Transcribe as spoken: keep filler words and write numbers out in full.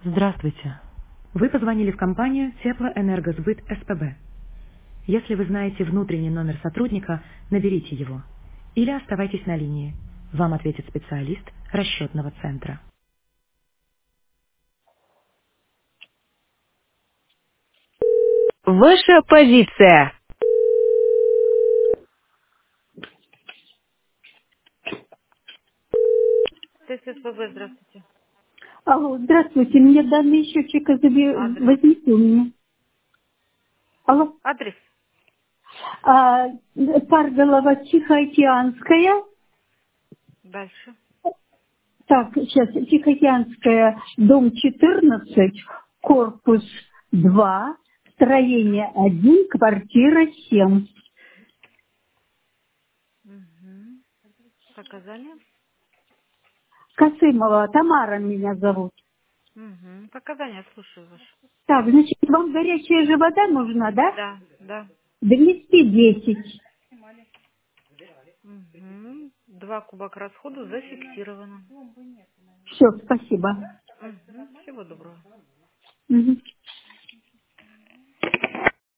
Здравствуйте. Вы позвонили в компанию Теплоэнергосбыт СПБ. Если вы знаете внутренний номер сотрудника, наберите его. Или оставайтесь на линии. Вам ответит специалист расчетного центра. Ваша позиция. ТССПБ, здравствуйте. Алло, здравствуйте. Мне данные счетчика заби- Адрес. возьмите у меня. Алло. Адрес. А, Парголова Тихоокеанская. Дальше. Так, сейчас, Тихоокеанская, дом четырнадцать, корпус два, строение один, квартира семь. Угу. Показания. Касымова Тамара меня зовут. Угу. Показания, слушаю ваши. Так, значит, вам горячая же вода нужна, да? Да, да. двести десять. Угу. Два куба к расходу зафиксировано. Все, спасибо. Угу. Всего доброго. Мгм.